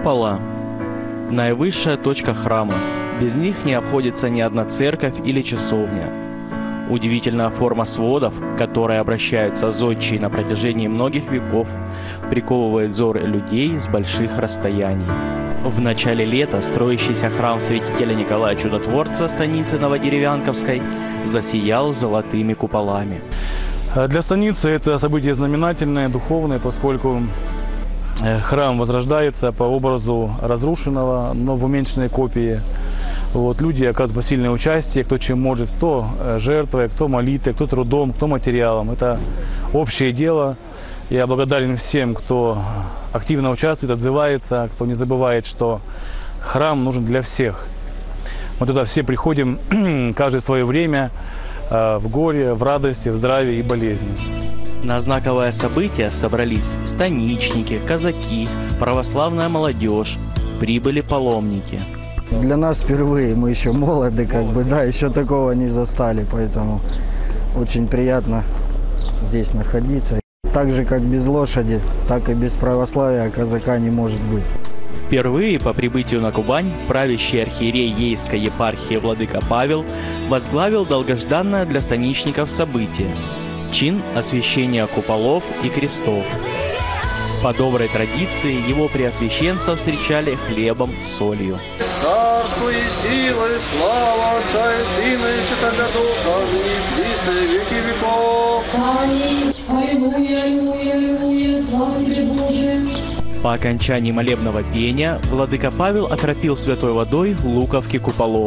Купола – наивысшая точка храма. Без них не обходится ни одна церковь или часовня. Удивительная форма сводов, которые обращаются зодчие на протяжении многих веков, приковывает взоры людей с больших расстояний. В начале лета строящийся храм святителя Николая Чудотворца станицы Новодеревянковской засиял золотыми куполами. Для станицы это событие знаменательное, духовное, поскольку храм возрождается по образу разрушенного, но в уменьшенной копии. Люди оказывают посильное участие, кто чем может, кто жертвой, кто молитвой, кто трудом, кто материалом. Это общее дело. Я благодарен всем, кто активно участвует, отзывается, кто не забывает, что храм нужен для всех. Мы туда все приходим, каждое свое время, в горе, в радости, в здравии и болезни. На знаковое событие собрались станичники, казаки, православная молодежь, прибыли паломники. Для нас впервые, мы еще молоды, еще такого не застали, поэтому очень приятно здесь находиться. Так же, как без лошади, так и без православия казака не может быть. Впервые по прибытию на Кубань правящий архиерей Ейской епархии владыка Павел возглавил долгожданное для станичников событие – чин освящения куполов и крестов. По доброй традиции его преосвященство встречали хлебом с солью. Царство и сила, и слава Отца и Сына, и Святого Духа, ныне и присно, и веки веков. Аминь. Аллилуйя, аллилуйя, аллилуйя, слава тебе, Боже. По окончании молебного пения владыка Павел окропил святой водой луковки куполов.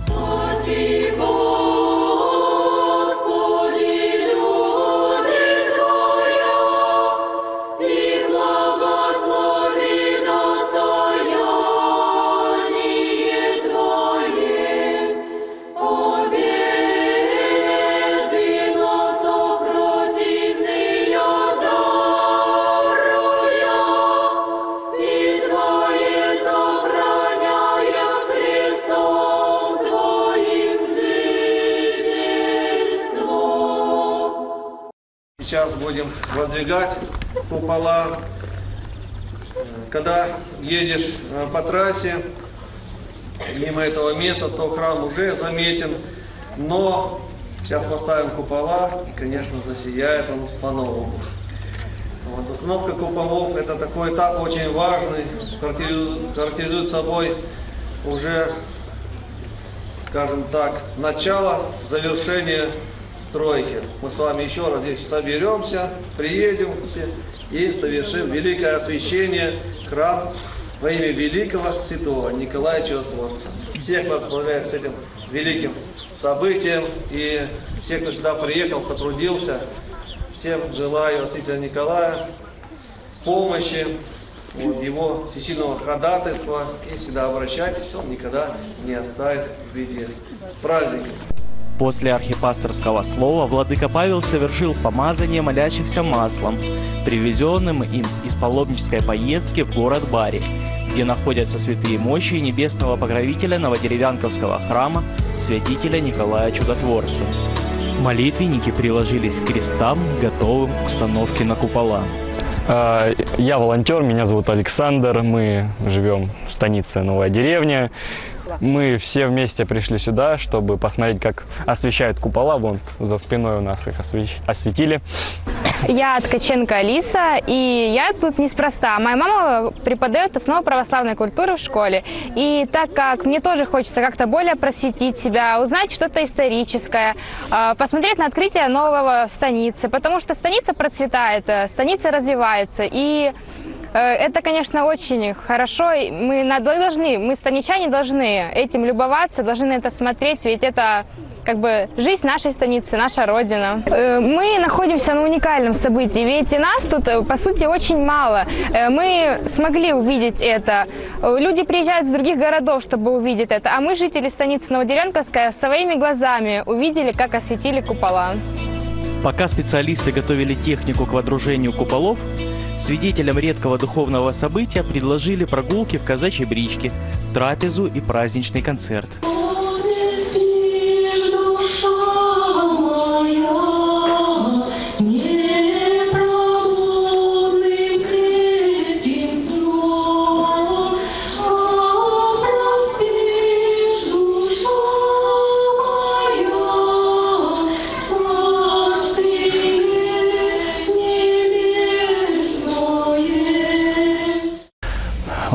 Сейчас будем воздвигать купола. Когда едешь по трассе мимо этого места, то храм уже заметен. Но сейчас поставим купола, и, конечно, засияет он по-новому. Установка куполов – это такой этап очень важный, характеризует собой уже, скажем так, начало завершения стройки. Мы с вами еще раз здесь соберемся, приедем и совершим великое освящение храма во имя великого святого Николая Чудотворца. Всех вас поздравляю с этим великим событием, и всех, кто сюда приехал, потрудился, всем желаю от святителя Николая помощи, его всесильного ходатайства, и всегда обращайтесь, он никогда не оставит в беде. С праздником! После архипасторского слова владыка Павел совершил помазание молящихся маслом, привезенным им из паломнической поездки в город Бари, где находятся святые мощи небесного покровителя Новодеревянковского храма святителя Николая Чудотворца. Молитвенники приложились к крестам, готовым к установке на купола. Я волонтер, меня зовут Александр, мы живем в станице Новая Деревня. Мы все вместе пришли сюда, чтобы посмотреть, как освещают купола. Вон за спиной у нас их осветили. Я Ткаченко Алиса, и я тут неспроста. Моя мама преподает основу православной культуры в школе. И так как мне тоже хочется как-то более просветить себя, узнать что-то историческое, посмотреть на открытие нового станицы, потому что станица процветает, станица развивается. И это, конечно, очень хорошо. Мы, станичане, должны этим любоваться, должны на это смотреть, ведь это жизнь нашей станицы, наша родина. Мы находимся на уникальном событии, ведь нас тут, по сути, очень мало. Мы смогли увидеть это. Люди приезжают с других городов, чтобы увидеть это, а мы, жители станицы Новодеревянковская, своими глазами увидели, как осветили купола. Пока специалисты готовили технику к водружению куполов, свидетелям редкого духовного события предложили прогулки в казачьей бричке, трапезу и праздничный концерт.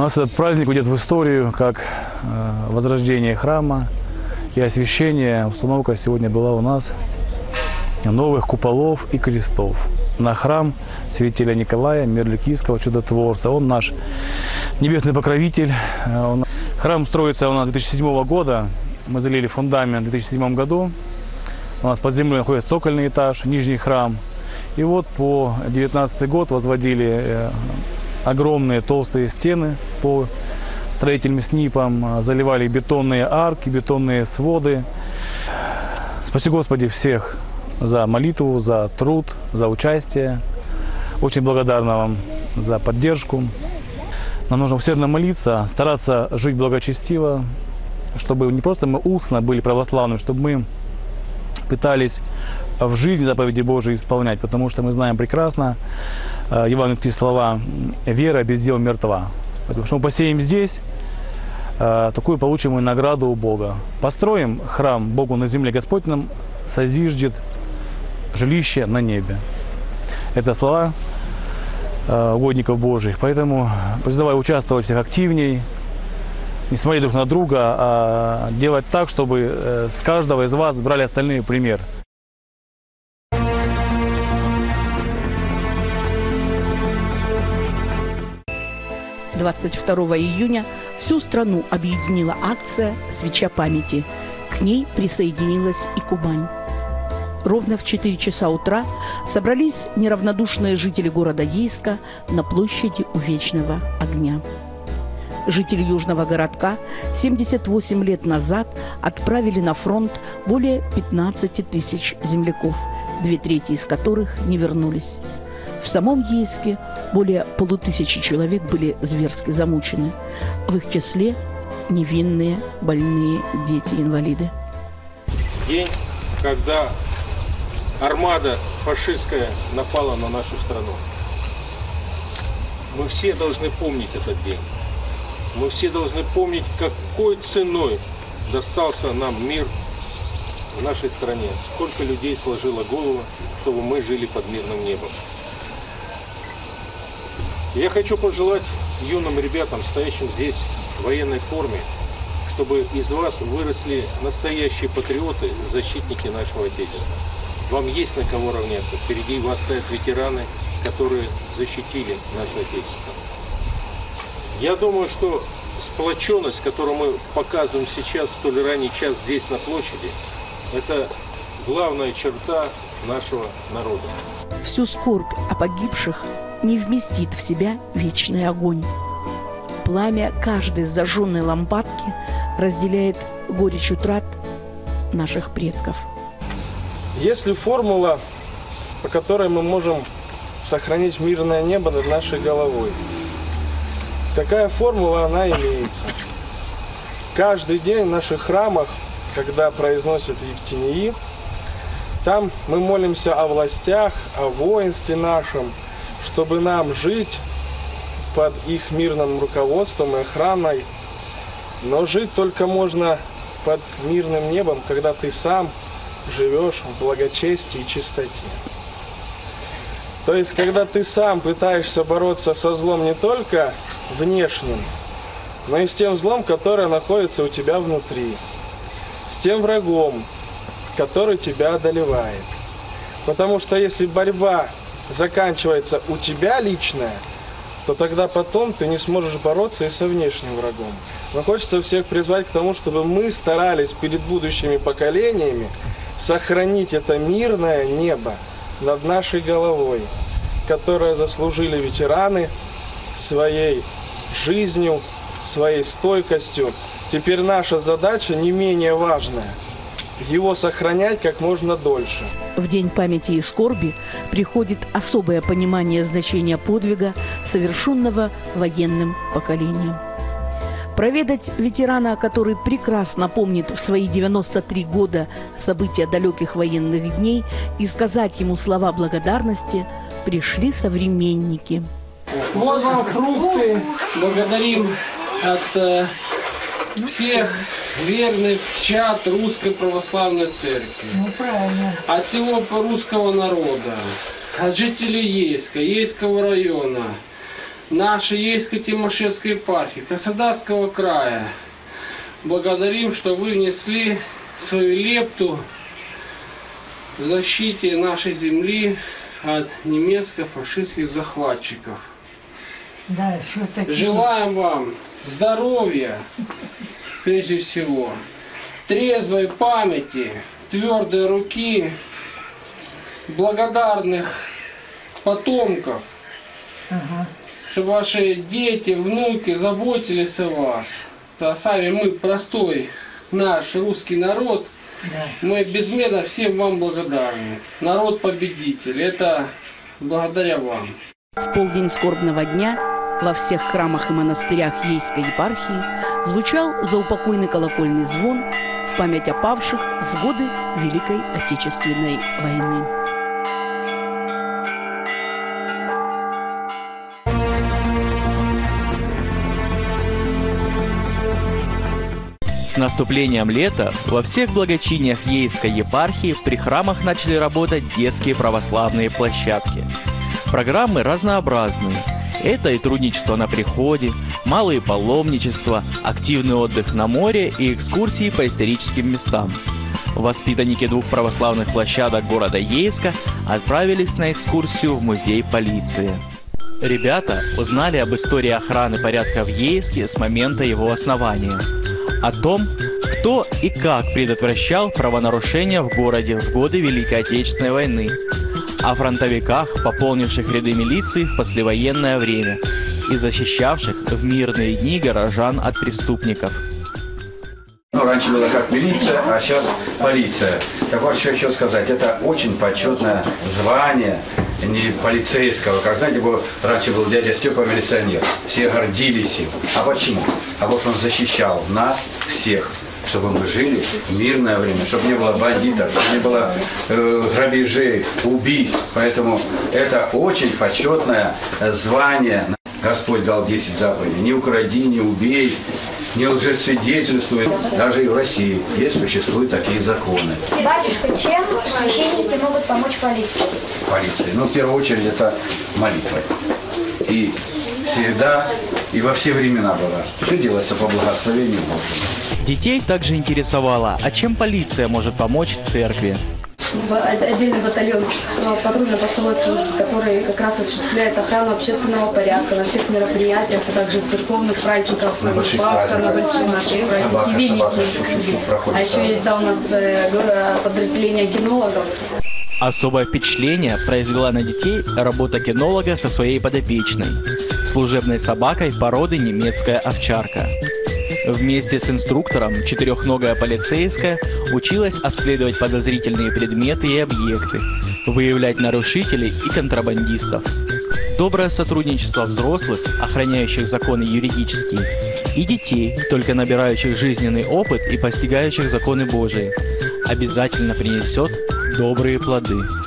нас этот праздник уйдет в историю как возрождение храма и освящение. Установка сегодня была у нас новых куполов и крестов на храм святителя Николая Мирликийского чудотворца. Он наш небесный покровитель. Храм строится у нас с 2007 года. Мы залили фундамент в 2007 году. У нас под землей находится цокольный этаж, нижний храм. И вот по 2019 год возводили огромные толстые стены по строительным СНИПам, заливали бетонные арки, бетонные своды. Спаси Господи всех за молитву, за труд, за участие. Очень благодарна вам за поддержку. Нам нужно усердно молиться, стараться жить благочестиво, чтобы не просто мы устно были православными, чтобы мы пытались в жизни заповеди Божьи исполнять, потому что мы знаем прекрасно евангельские слова «Вера без дел мертва». Потому что мы посеем здесь, такую получим и награду у Бога. Построим храм Богу на земле, Господь нам созиждет жилище на небе. Это слова угодников Божьих. Поэтому призываю участвовать всех активней, не смотреть друг на друга, а делать так, чтобы с каждого из вас брали остальные пример. 22 июня всю страну объединила акция «Свеча памяти». К ней присоединилась и Кубань. Ровно в 4 часа утра собрались неравнодушные жители города Ейска на площади у Вечного огня. Жители южного городка 78 лет назад отправили на фронт более 15 тысяч земляков, 2/3 из которых не вернулись. В самом Ейске более 500 человек были зверски замучены. В их числе невинные, больные, дети-инвалиды. День, когда армада фашистская напала на нашу страну. Мы все должны помнить этот день. Мы все должны помнить, какой ценой достался нам мир в нашей стране. Сколько людей сложило голову, чтобы мы жили под мирным небом. Я хочу пожелать юным ребятам, стоящим здесь в военной форме, чтобы из вас выросли настоящие патриоты, защитники нашего Отечества. Вам есть на кого равняться. Впереди вас стоят ветераны, которые защитили наше Отечество. Я думаю, что сплоченность, которую мы показываем сейчас в столь ранний час здесь на площади, это главная черта нашего народа. Всю скорбь о погибших не вместит в себя вечный огонь. Пламя каждой зажженной лампадки разделяет горечь утрат наших предков. Есть ли формула, по которой мы можем сохранить мирное небо над нашей головой? Такая формула, она имеется. Каждый день в наших храмах, когда произносят Евтинии, там мы молимся о властях, о воинстве нашем, чтобы нам жить под их мирным руководством и охраной. Но жить только можно под мирным небом, когда ты сам живешь в благочестии и чистоте. То есть, когда ты сам пытаешься бороться со злом не только внешним, но и с тем злом, которое находится у тебя внутри, с тем врагом, который тебя одолевает. Потому что если борьба заканчивается у тебя личная, то тогда потом ты не сможешь бороться и со внешним врагом. Но хочется всех призвать к тому, чтобы мы старались перед будущими поколениями сохранить это мирное небо над нашей головой, которое заслужили ветераны своей жизнью, своей стойкостью. Теперь наша задача не менее важная – его сохранять как можно дольше. В День памяти и скорби приходит особое понимание значения подвига, совершенного военным поколением. Проведать ветерана, который прекрасно помнит в свои 93 года события далеких военных дней, и сказать ему слова благодарности, пришли современники. Вот вам фрукты. Благодарим от всех верных чад Русской Православной Церкви. Ну, правильно. От всего русского народа, от жителей Ейска, Ейского района, нашей Ейско-Тимошевской епархии Краснодарского края благодарим, что вы внесли свою лепту в защите нашей земли от немецко-фашистских захватчиков. Да, желаем вам здоровья, прежде всего, трезвой памяти, твердой руки, благодарных потомков, чтобы ваши дети, внуки заботились о вас. А сами мы, простой наш русский народ, мы безмерно всем вам благодарны. Народ-победитель, это благодаря вам. В полдень скорбного дня во всех храмах и монастырях Ейской епархии звучал заупокойный колокольный звон в память о павших в годы Великой Отечественной войны. С наступлением лета во всех благочиниях Ейской епархии при храмах начали работать детские православные площадки. Программы разнообразные. Это и трудничество на приходе, малые паломничества, активный отдых на море и экскурсии по историческим местам. Воспитанники двух православных площадок города Ейска отправились на экскурсию в музей полиции. Ребята узнали об истории охраны порядка в Ейске с момента его основания. О том, кто и как предотвращал правонарушения в городе в годы Великой Отечественной войны, о фронтовиках, пополнивших ряды милиции в послевоенное время и защищавших в мирные дни горожан от преступников. Раньше было как милиция, а сейчас полиция. Так вот, что еще сказать, это очень почетное звание не полицейского. Как знаете, раньше был дядя Степа милиционер. Все гордились им. А почему? А потому что он защищал нас всех, чтобы мы жили в мирное время, чтобы не было бандитов, чтобы не было грабежей, убийств. Поэтому это очень почетное звание. Господь дал 10 заповедей. Не укради, не убей, не лжесвидетельствуй. Даже и в России существуют такие законы. Батюшка, чем священники могут помочь полиции? Полиции. Ну, в первую очередь, это молитва. И всегда, и во все времена было. Все делается по благословению Божьему. Детей также интересовало, а чем полиция может помочь церкви. Отдельный батальон патрульно-постовой службы, который как раз осуществляет охрану общественного порядка на всех мероприятиях, а также церковных праздников, на Пасха, на большие наши праздники, великие. А еще есть у нас подразделение кинологов. Особое впечатление произвела на детей работа кинолога со своей подопечной, служебной собакой породы немецкая овчарка. Вместе с инструктором четырехногая полицейская училась обследовать подозрительные предметы и объекты, выявлять нарушителей и контрабандистов. Доброе сотрудничество взрослых, охраняющих законы юридические, и детей, только набирающих жизненный опыт и постигающих законы Божии, обязательно принесет добрые плоды.